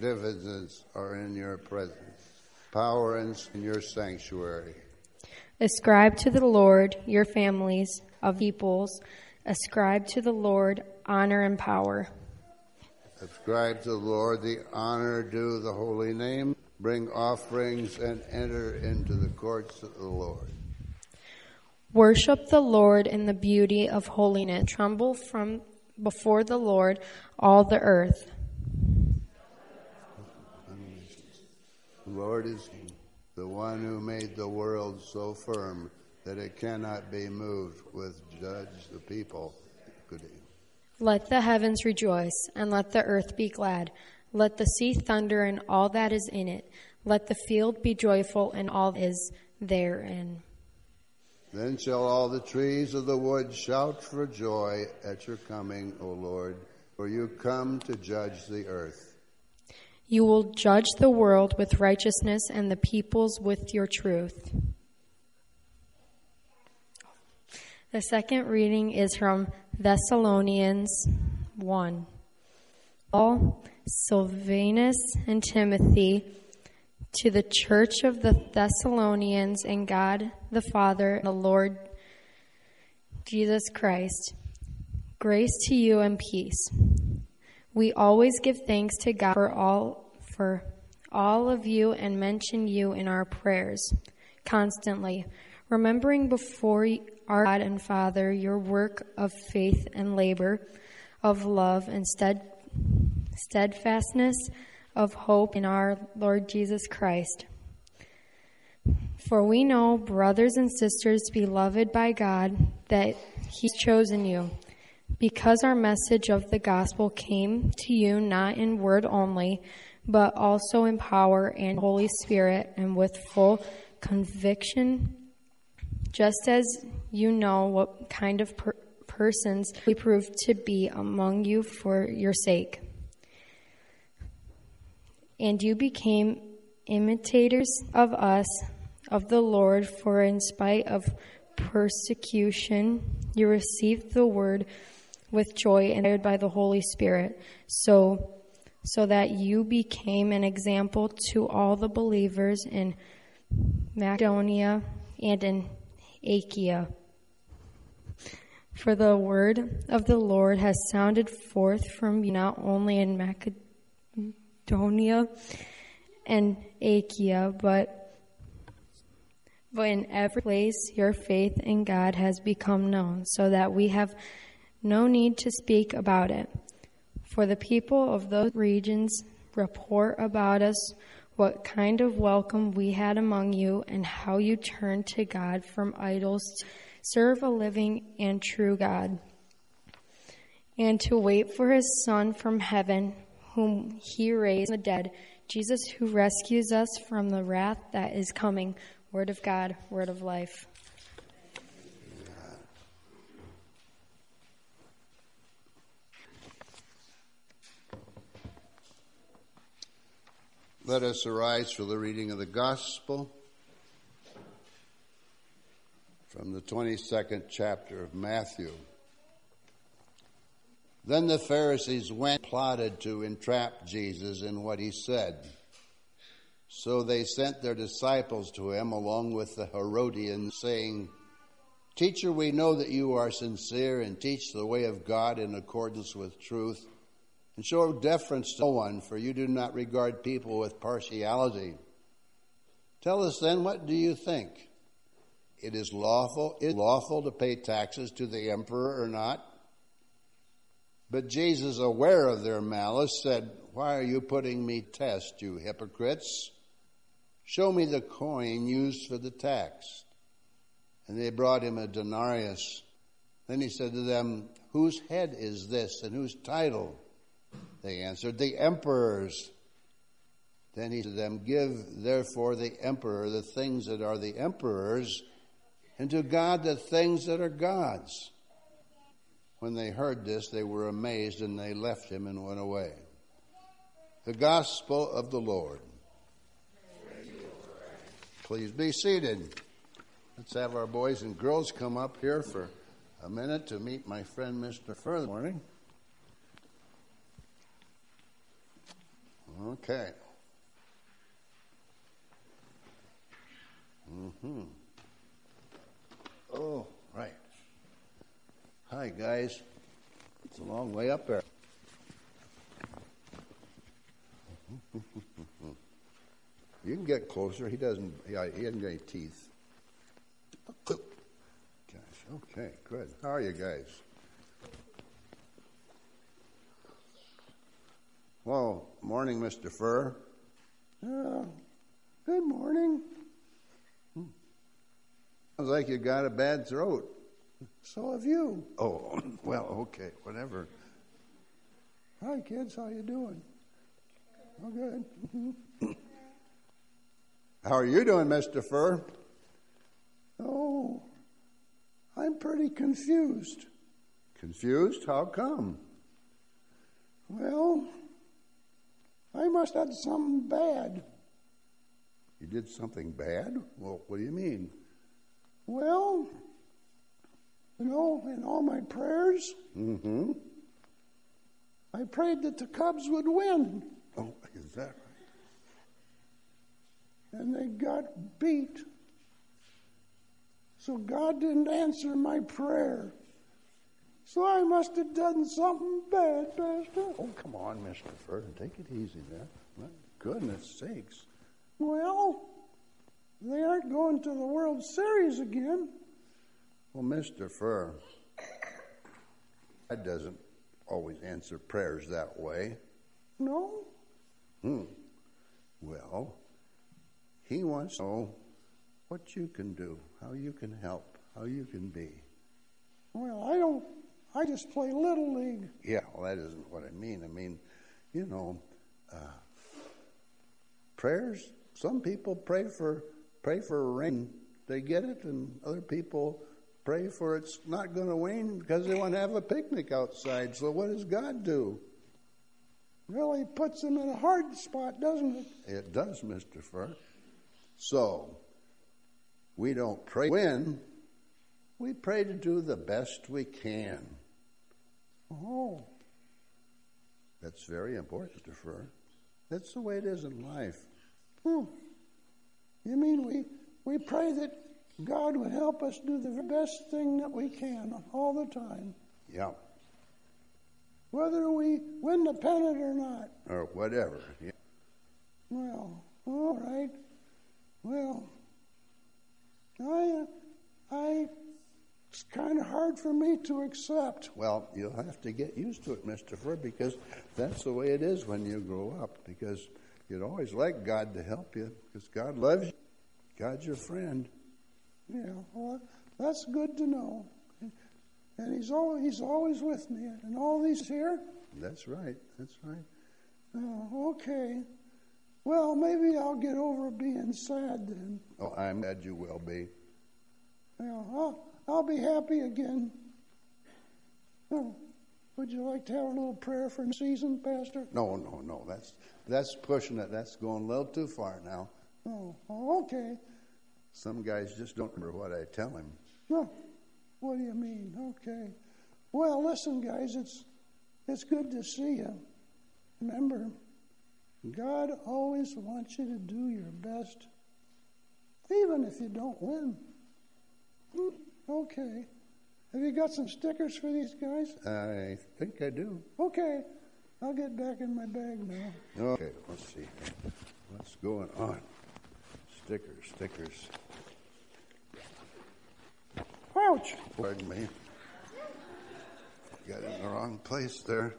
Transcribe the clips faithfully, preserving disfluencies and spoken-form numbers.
magnificence are in your presence, power and in your sanctuary. Ascribe to the Lord your families of peoples. Ascribe to the Lord honor and power. Ascribe to the Lord the honor due the holy name. Bring offerings and enter into the courts of the Lord. Worship the Lord in the beauty of holiness. Tremble from before the Lord, all the earth. The Lord is the one who made the world so firm that it cannot be moved with judge the people. Good evening. Let the heavens rejoice, and let the earth be glad. Let the sea thunder and all that is in it. Let the field be joyful and all that is therein. Then shall all the trees of the wood shout for joy at your coming, O Lord, for you come to judge the earth. You will judge the world with righteousness and the peoples with your truth. The second reading is from Thessalonians one. Paul, Silvanus, and Timothy, to the church of the Thessalonians, and God the Father and the Lord Jesus Christ, grace to you and peace. We always give thanks to God for all for all of you and mention you in our prayers constantly, remembering before our God and Father your work of faith and labor, of love and stead, steadfastness, of hope in our Lord Jesus Christ. For we know, brothers and sisters, beloved by God, that He's chosen you, because our message of the gospel came to you not in word only, but also in power and Holy Spirit and with full conviction, just as you know what kind of per- persons we proved to be among you for your sake. And you became imitators of us, of the Lord, for in spite of persecution, you received the word with joy and guided by the Holy Spirit, so so that you became an example to all the believers in Macedonia and in Achaia. For the word of the Lord has sounded forth from you not only in Macedonia and Achaia, but but in every place your faith in God has become known, so that we have no need to speak about it. For the people of those regions report about us what kind of welcome we had among you, and how you turned to God from idols to serve a living and true God, and to wait for His Son from heaven, whom He raised from the dead, Jesus, who rescues us from the wrath that is coming. Word of God, word of life. Let us arise for the reading of the Gospel from the twenty-second chapter of Matthew. Then the Pharisees went and plotted to entrap Jesus in what he said. So they sent their disciples to him along with the Herodians, saying, "Teacher, we know that you are sincere and teach the way of God in accordance with truth, and show deference to no one, for you do not regard people with partiality. Tell us then, what do you think? It is lawful, is it lawful to pay taxes to the emperor or not?" But Jesus, aware of their malice, said, "Why are you putting me to test, you hypocrites? Show me the coin used for the tax." And they brought him a denarius. Then he said to them, "Whose head is this, and whose title?" They answered, "The emperor's." Then he said to them, "Give therefore the emperor the things that are the emperor's, and to God the things that are God's." When they heard this, they were amazed, and they left him and went away. The Gospel of the Lord. Please be seated. Let's have our boys and girls come up here for a minute to meet my friend, Mister Further. Morning. Okay. Mm-hmm. Oh, right. Hi, guys. It's a long way up there. You can get closer. He doesn't. Yeah, he hasn't got any teeth. Gosh. Okay. Good. How are you guys? Well, morning, Mister Furr. Uh, good morning. Hmm. Sounds like you got a bad throat. So have you. Oh, well, okay, whatever. Hi, kids. How you doing? Oh, good. How are you doing, Mister Furr? Oh, I'm pretty confused. Confused? How come? Well, I must have done something bad. You did something bad? Well, what do you mean? Well, you know, in all my prayers, Mm-hmm. I prayed that the Cubs would win. Oh, is that right? And they got beat. So God didn't answer my prayer. So I must have done something bad, Pastor. Oh, come on, Mister Furr. Take it easy there. My goodness sakes. Well, they aren't going to the World Series again. Well, Mister Furr, God doesn't always answer prayers that way. No? Hmm. Well, He wants to know what you can do, how you can help, how you can be. Well, I don't, I just play Little League. Yeah, well, that isn't what I mean. I mean, you know, uh, prayers, some people pray for pray for rain. They get it, and other people pray for it's not going to rain because they want to have a picnic outside. So what does God do? Really puts them in a hard spot, doesn't it? It does, Mister Furr. So, we don't pray to win. We pray to do the best we can. Oh. That's very important, Mister Furr. That's the way it is in life. Hmm. You mean we, we pray that God would help us do the best thing that we can all the time, Yeah. whether we win the pennant or not. Or whatever. Yeah. Well, all right. Well, I, I, it's kind of hard for me to accept. Well, you'll have to get used to it, Mister Furr, because that's the way it is when you grow up. Because you'd always like God to help you, because God loves you. God's your friend. Yeah, well, that's good to know. And he's always, he's always with me. And all these here? That's right. That's right. Oh, okay. Well, maybe I'll get over being sad then. Oh, I'm glad you will be. Well, I'll, I'll be happy again. Oh, would you like to have a little prayer for the season, Pastor? No, no, no. That's that's pushing it. That's going a little too far now. Oh, okay. Some guys just don't remember what I tell him. No, what do you mean? Okay. Well, listen, guys, it's it's good to see you. Remember, God always wants you to do your best, even if you don't win. Okay. Have you got some stickers for these guys? I think I do. Okay. I'll get back in my bag now. Okay, let's see. What's going on? Stickers, stickers. Ouch! Pardon me. Got it in the wrong place there.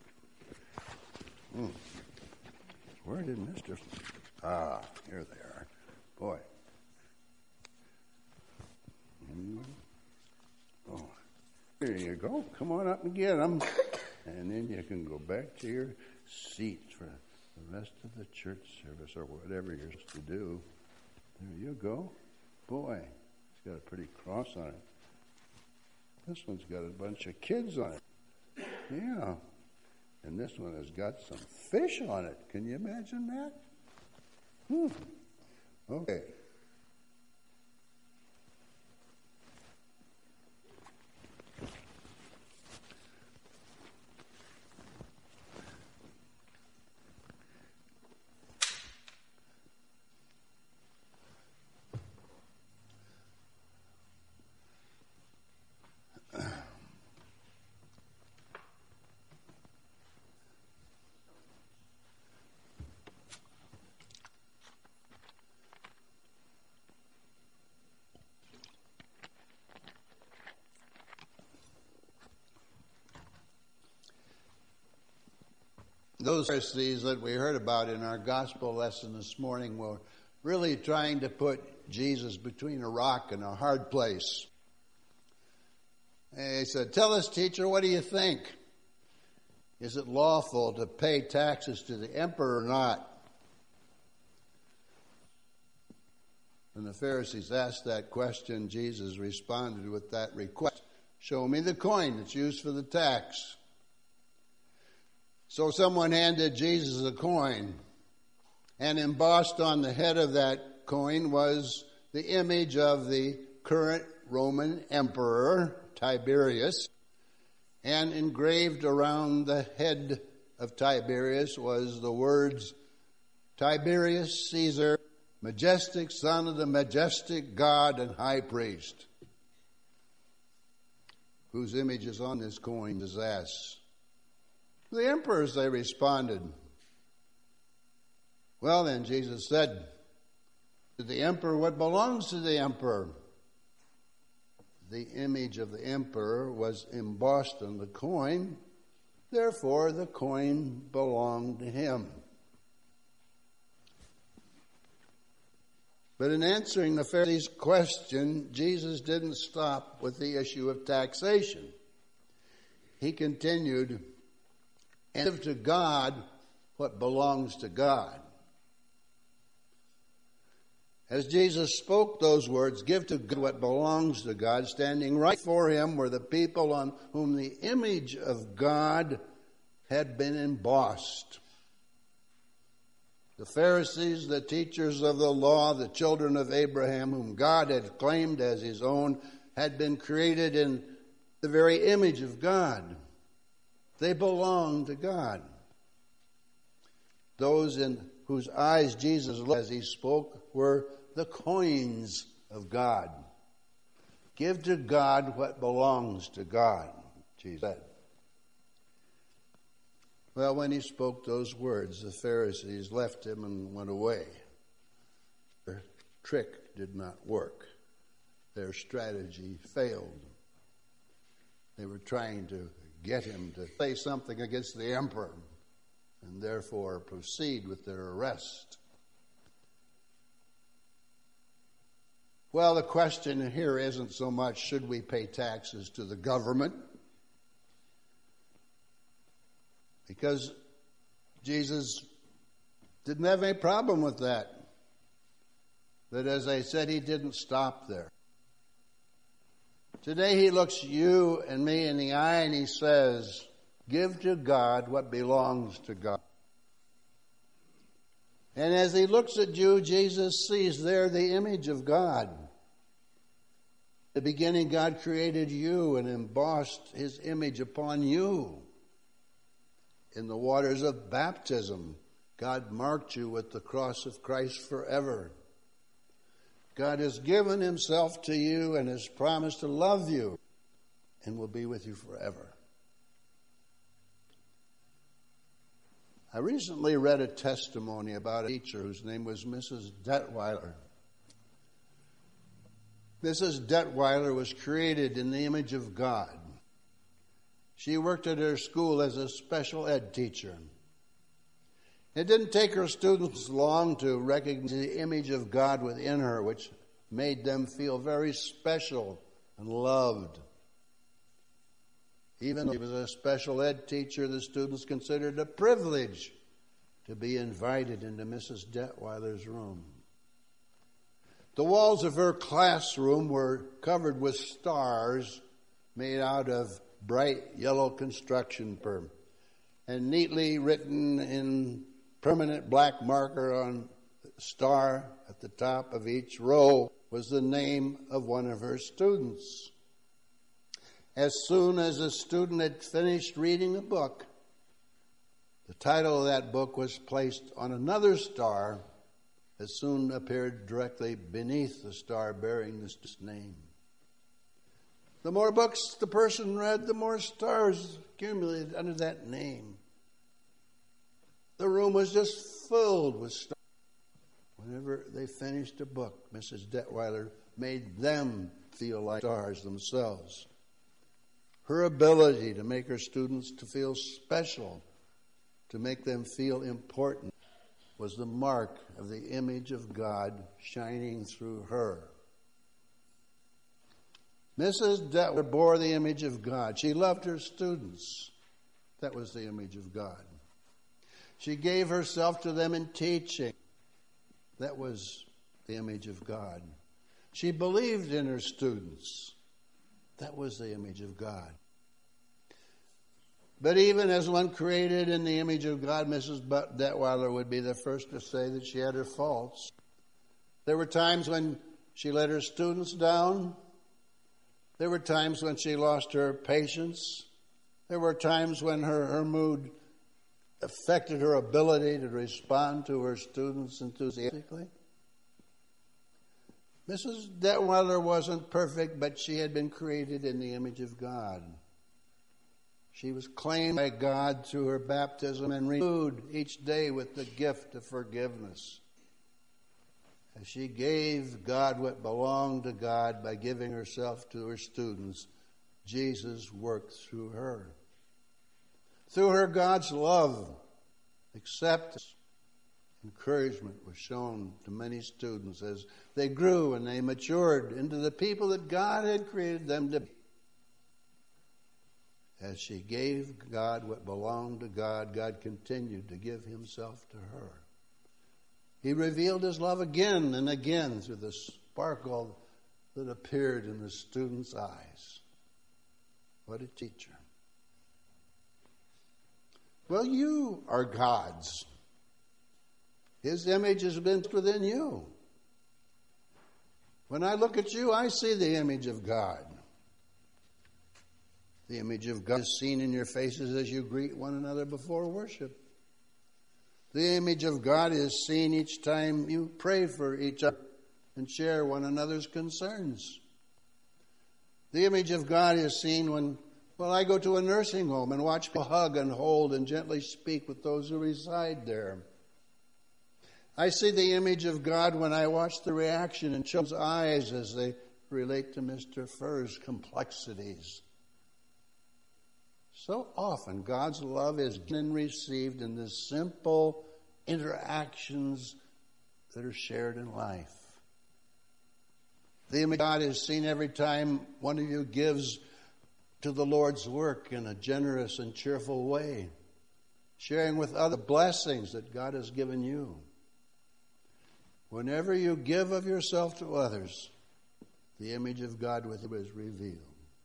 Hmm. Where did Mister Ah, here they are. Boy. Hmm. Oh, here you go. Come on up and get them. And then you can go back to your seat for the rest of the church service or whatever you're supposed to do. There you go. Boy, it's got a pretty cross on it. This one's got a bunch of kids on it. Yeah. And this one has got some fish on it. Can you imagine that? Hmm. Okay. Those Pharisees that we heard about in our gospel lesson this morning were really trying to put Jesus between a rock and a hard place. And he said, "Tell us, teacher, what do you think? Is it lawful to pay taxes to the emperor or not?" When the Pharisees asked that question, Jesus responded with that request: "Show me the coin that's used for the tax." So someone handed Jesus a coin, and embossed on the head of that coin was the image of the current Roman emperor, Tiberius, and engraved around the head of Tiberius was the words, "Tiberius Caesar, majestic son of the majestic God and high priest." Whose image is on this coin is asked. "The emperor's," they responded. "Well then," Jesus said, "to the emperor what belongs to the emperor." The image of the emperor was embossed on the coin, therefore the coin belonged to him. But in answering the Pharisees' question, Jesus didn't stop with the issue of taxation. He continued, "And give to God what belongs to God." As Jesus spoke those words, "Give to God what belongs to God," standing right for him were the people on whom the image of God had been embossed. The Pharisees, the teachers of the law, the children of Abraham, whom God had claimed as his own, had been created in the very image of God. They belonged to God. Those in whose eyes Jesus looked as he spoke were the coins of God. "Give to God what belongs to God," Jesus said. Well, when he spoke those words, the Pharisees left him and went away. Their trick did not work. Their strategy failed. They were trying to get him to say something against the emperor and therefore proceed with their arrest. Well, the question here isn't so much should we pay taxes to the government, because Jesus didn't have any problem with that. But as I said, he didn't stop there. Today he looks you and me in the eye and he says, "Give to God what belongs to God." And as he looks at you, Jesus sees there the image of God. At the beginning, God created you and embossed his image upon you. In the waters of baptism, God marked you with the cross of Christ forever. God has given himself to you and has promised to love you and will be with you forever. I recently read a testimony about a teacher whose name was Missus Detweiler. Missus Detweiler was created in the image of God. She worked at her school as a special ed teacher. It didn't take her students long to recognize the image of God within her, which made them feel very special and loved. Even though she was a special ed teacher, the students considered it a privilege to be invited into Missus Detweiler's room. The walls of her classroom were covered with stars made out of bright yellow construction paper, and neatly written in permanent black marker on the star at the top of each row was the name of one of her students. As soon as a student had finished reading a book, the title of that book was placed on another star that soon appeared directly beneath the star bearing this name. The more books the person read, the more stars accumulated under that name. The room was just filled with stars. Whenever they finished a book, Missus Detweiler made them feel like stars themselves. Her ability to make her students to feel special, to make them feel important was the mark of the image of God shining through her. Missus Detweiler bore the image of God. She loved her students. That was the image of God. She gave herself to them in teaching. That was the image of God. She believed in her students. That was the image of God. But even as one created in the image of God, Missus Detweiler would be the first to say that she had her faults. There were times when she let her students down. There were times when she lost her patience. There were times when her, her mood affected her ability to respond to her students enthusiastically. Missus Detweiler wasn't perfect, but she had been created in the image of God. She was claimed by God through her baptism and renewed each day with the gift of forgiveness. As she gave God what belonged to God by giving herself to her students, Jesus worked through her. Through her, God's love, acceptance, encouragement was shown to many students as they grew and they matured into the people that God had created them to be. As she gave God what belonged to God, God continued to give himself to her. He revealed his love again and again through the sparkle that appeared in the student's eyes. What a teacher. Well, you are God's. His image has been within you. When I look at you, I see the image of God. The image of God is seen in your faces as you greet one another before worship. The image of God is seen each time you pray for each other and share one another's concerns. The image of God is seen when, well, I go to a nursing home and watch people hug and hold and gently speak with those who reside there. I see the image of God when I watch the reaction in children's eyes as they relate to Mister Furr's complexities. So often, God's love is given and received in the simple interactions that are shared in life. The image of God is seen every time one of you gives to the Lord's work in a generous and cheerful way, sharing with other blessings that God has given you. Whenever you give of yourself to others, the image of God with you is revealed.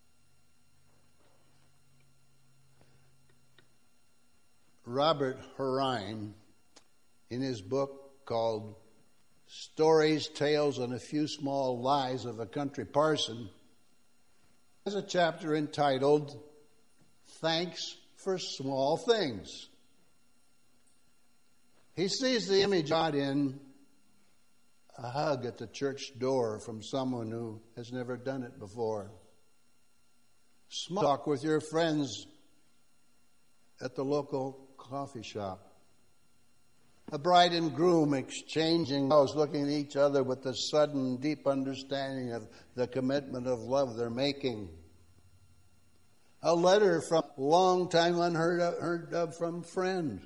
Robert Hurine, in his book called Stories, Tales, and a Few Small Lies of a Country Parson, has a chapter entitled, Thanks for Small Things. He sees the image of God in a hug at the church door from someone who has never done it before. Small talk with your friends at the local coffee shop. A bride and groom exchanging vows, looking at each other with the sudden deep understanding of the commitment of love they're making. A letter from a long time unheard of, heard of from friend.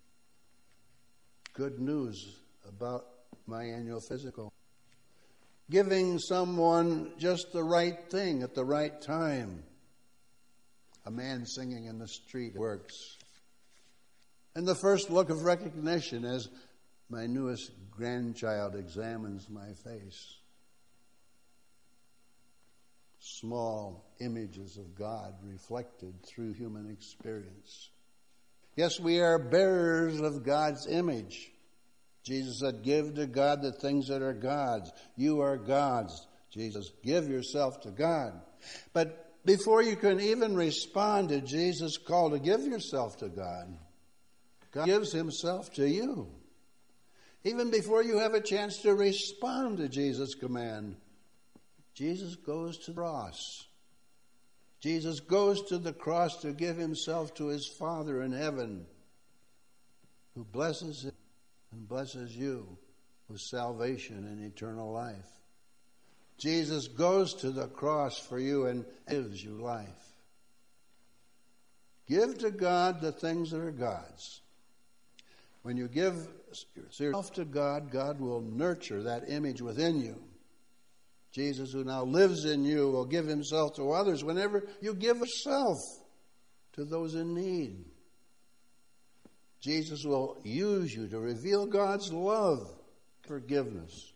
Good news about my annual physical. Giving someone just the right thing at the right time. A man singing in the street works. And the first look of recognition as my newest grandchild examines my face. Small images of God reflected through human experience. Yes, we are bearers of God's image. Jesus said, give to God the things that are God's. You are God's. Jesus, give yourself to God. But before you can even respond to Jesus' call to give yourself to God, God gives himself to you. Even before you have a chance to respond to Jesus' command, Jesus goes to the cross. Jesus goes to the cross to give himself to his Father in heaven, who blesses him and blesses you with salvation and eternal life. Jesus goes to the cross for you and gives you life. Give to God the things that are God's. When you give yourself to God, God will nurture that image within you. Jesus, who now lives in you, will give himself to others whenever you give yourself to those in need. Jesus will use you to reveal God's love, forgiveness.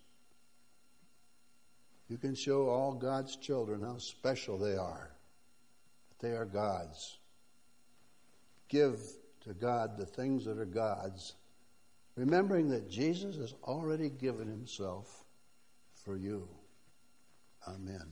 You can show all God's children how special they are, that they are God's. Give to God the things that are God's, remembering that Jesus has already given himself for you. Amen.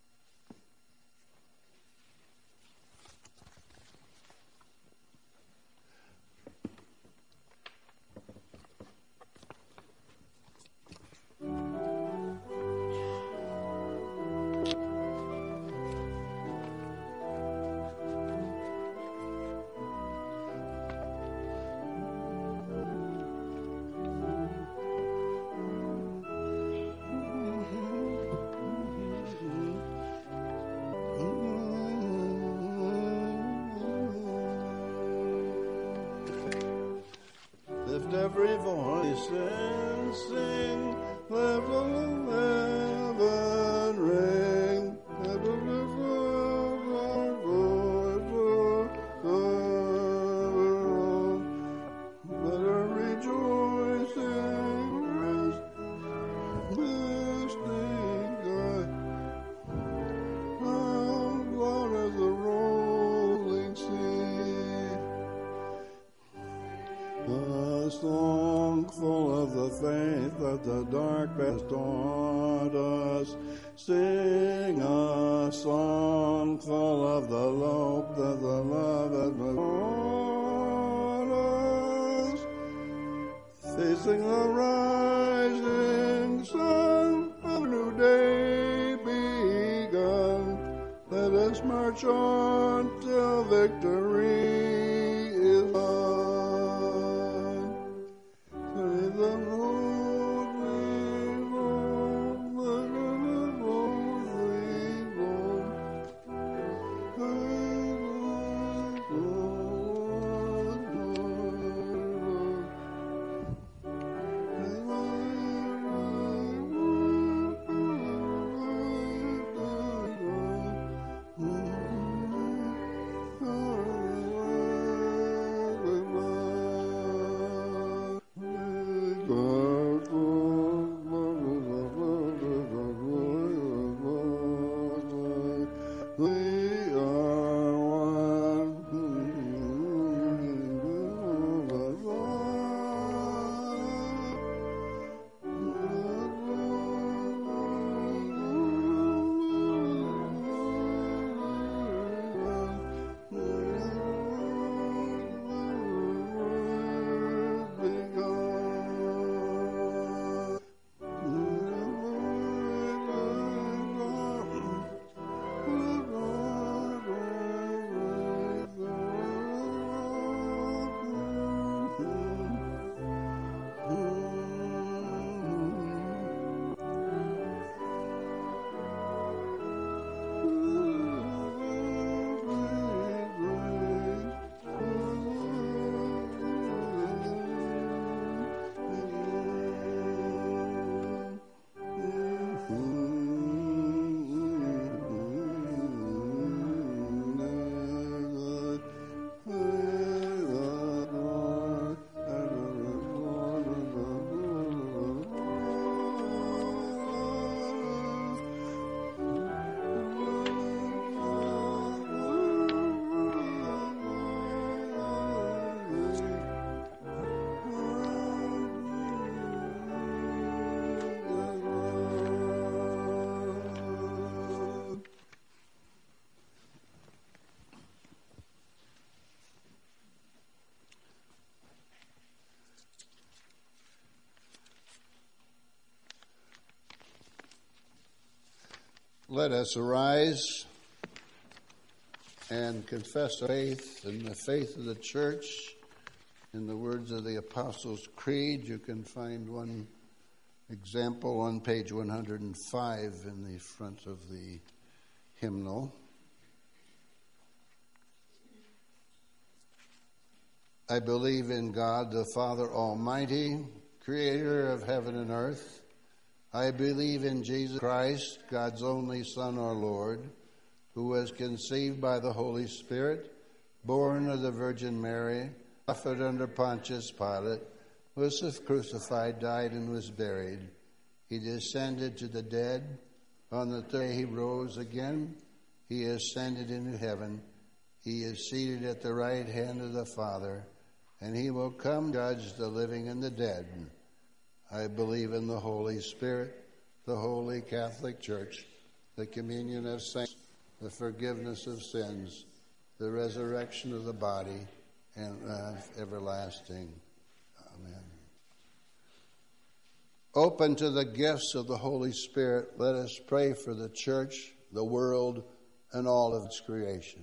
Lift every voice and sing, let all heaven ring, let all let her rejoice in rest, listening God, how loud as the rolling sea. A song full of the faith that the dark has taught us. Sing a song full of the hope that the love has taught us. Facing the rising sun of a new day begun. Let us march on till victory is won. Let us arise and confess our faith in the faith of the church. In the words of the Apostles' Creed, you can find one example on page one hundred five in the front of the hymnal. I believe in God, the Father Almighty, creator of heaven and earth. I believe in Jesus Christ, God's only Son, our Lord, who was conceived by the Holy Spirit, born of the Virgin Mary, suffered under Pontius Pilate, was crucified, died, and was buried. He descended to the dead. On the third day he rose again. He ascended into heaven. He is seated at the right hand of the Father, and he will come judge the living and the dead. I believe in the Holy Spirit, the Holy Catholic Church, the communion of saints, the forgiveness of sins, the resurrection of the body, and life everlasting. Amen. Open to the gifts of the Holy Spirit, let us pray for the church, the world, and all of its creation.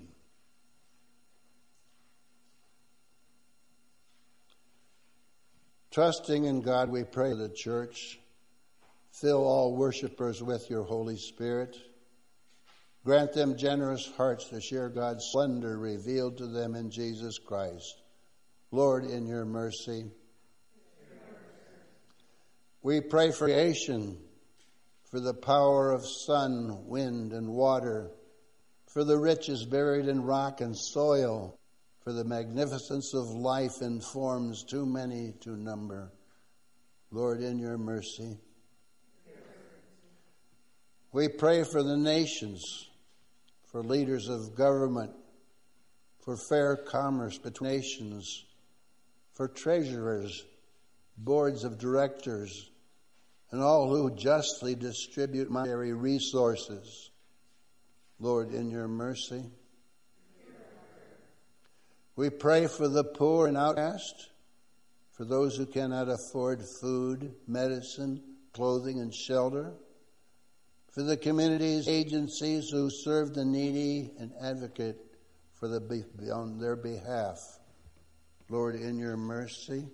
Trusting in God, we pray for the church. Fill all worshipers with your Holy Spirit. Grant them generous hearts to share God's splendor revealed to them in Jesus Christ. Lord, in your mercy. We pray for creation, for the power of sun, wind, and water, for the riches buried in rock and soil, for the magnificence of life in forms too many to number. Lord, in your mercy. We pray for the nations, for leaders of government, for fair commerce between nations, for treasurers, boards of directors, and all who justly distribute monetary resources. Lord, in your mercy. We pray for the poor and outcast, for those who cannot afford food, medicine, clothing, and shelter, for the communities, agencies who serve the needy and advocate for the on their behalf. Lord, in your mercy.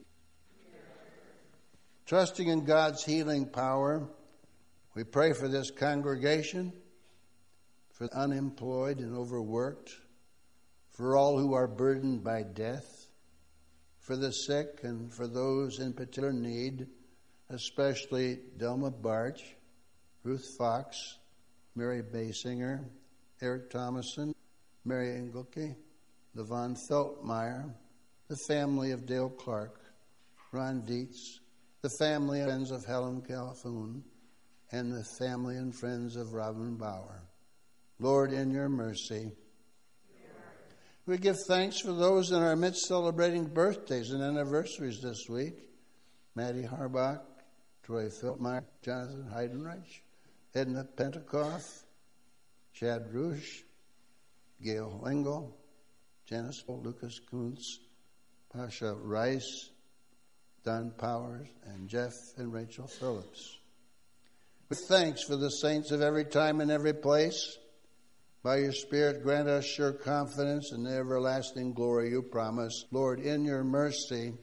Trusting in God's healing power, we pray for this congregation, for the unemployed and overworked, for all who are burdened by death, for the sick and for those in particular need, especially Delma Barch, Ruth Fox, Mary Basinger, Eric Thomason, Mary Engelke, Levon Feltmeyer, the family of Dale Clark, Ron Dietz, the family and friends of Helen Calhoun, and the family and friends of Robin Bauer. Lord, in your mercy. We give thanks for those in our midst celebrating birthdays and anniversaries this week. Maddie Harbach, Troy Feltmeyer, Jonathan Heidenreich, Edna Pentecoff, Chad Rush, Gail Engel, Janice Lucas Kuntz, Pasha Rice, Don Powers, and Jeff and Rachel Phillips. With thanks for the saints of every time and every place, by your Spirit grant us sure confidence in the everlasting glory you promise. Lord, in your mercy,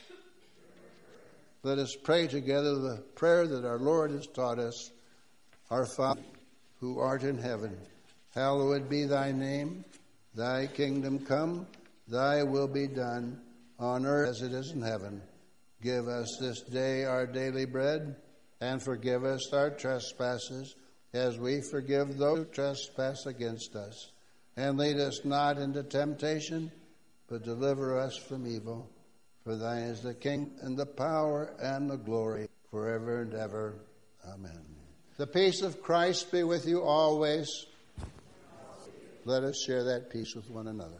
let us pray together the prayer that our Lord has taught us. Our Father, who art in heaven, hallowed be thy name. Thy kingdom come, thy will be done, on earth as it is in heaven. Give us this day our daily bread, and forgive us our trespasses, as we forgive those who trespass against us. And lead us not into temptation, but deliver us from evil. For thine is the kingdom, and the power, and the glory, forever and ever. Amen. The peace of Christ be with you always. Let us share that peace with one another.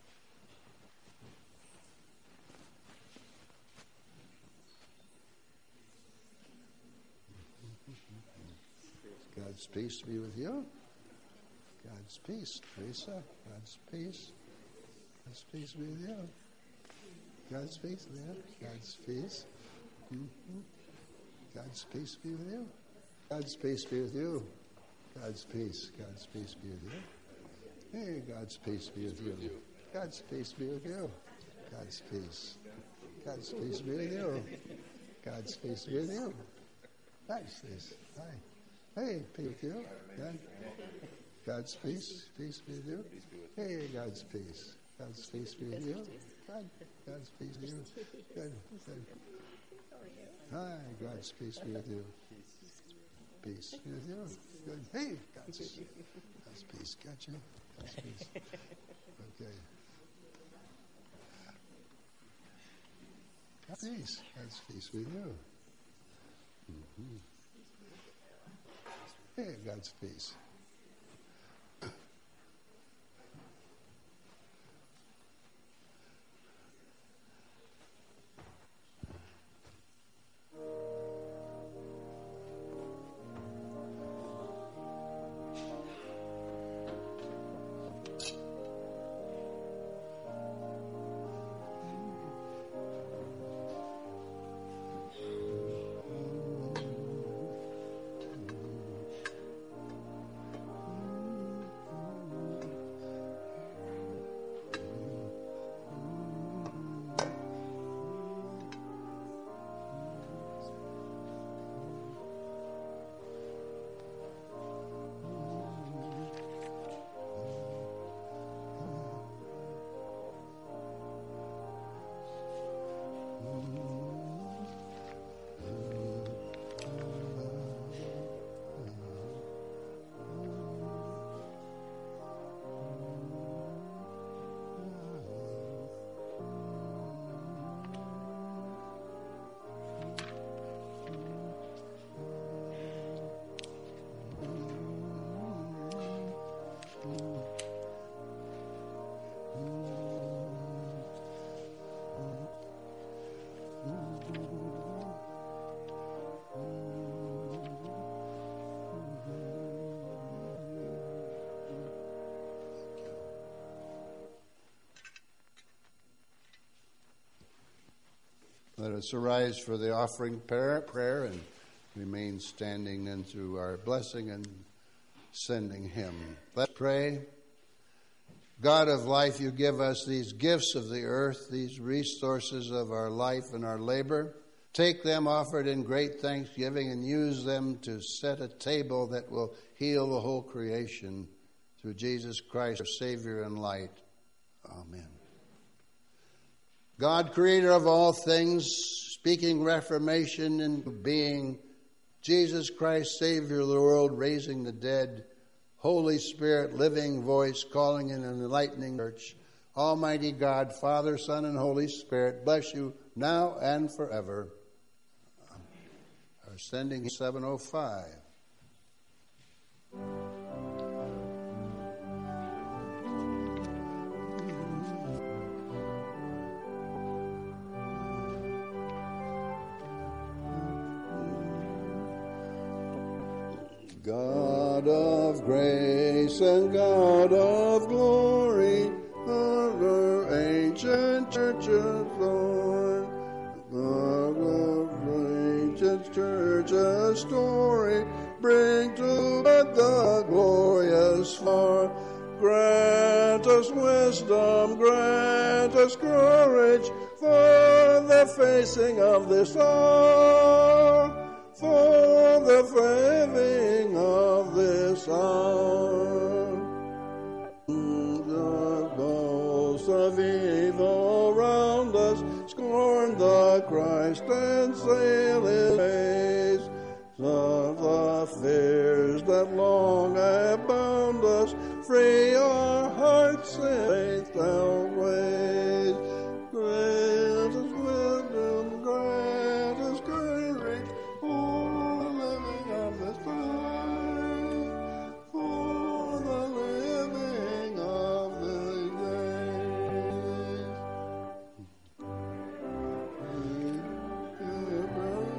God's peace be with you. God's peace, Teresa. God's peace. God's peace be with you. God's peace be with you. God's peace. Mm-hmm. God's peace be with you. God's peace be with you. God's peace. God's peace be with you. Hey, God's peace be with you. God's peace be with you. God's peace. God's peace be with you. God's peace be with you. God's peace. Hi. Hey, peace with you. God. God's peace. Peace be with you. Hey, God's peace. God's peace be with you. God, God's peace with you. Good, good. Hi, God's peace be with you. Peace be with you. Good. Hey, God's, God's peace. Got you. God's peace. Okay. God's peace. God's peace with you. Mm-hmm. Hey, God's peace. Let us arise for the offering prayer, prayer and remain standing then through our blessing and sending hymn. Let's pray. God of life, you give us these gifts of the earth, these resources of our life and our labor. Take them offered in great thanksgiving and use them to set a table that will heal the whole creation through Jesus Christ, our Savior and light. Amen. God, creator of all things, speaking reformation into being, Jesus Christ, Savior of the world, raising the dead, Holy Spirit, living voice, calling in an enlightening church, Almighty God, Father, Son, and Holy Spirit, bless you now and forever. Our sending seven oh five. God of grace and God of glory, our ancient church of Lord, God of ancient church a story, bring to the glorious far. Grant us wisdom, grant us courage for the facing of this hour, for the braving of this hour. The ghosts of evil around us scorn the Christ and sail his ways. Of the fears that long have bound us, free our hearts in faith outweighs. Grant us wisdom, grant us courage, for the living of this time, for the living of the days.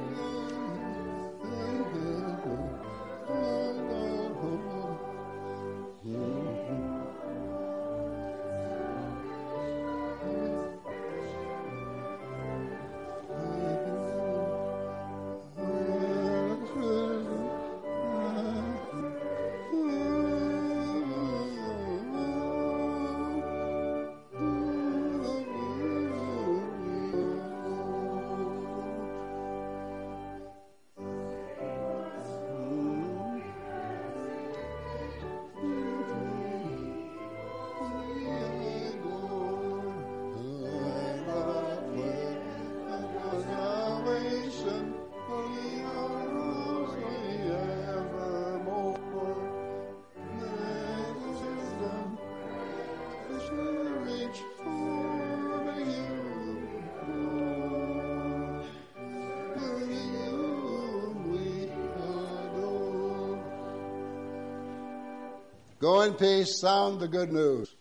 Go in peace, sound the good news.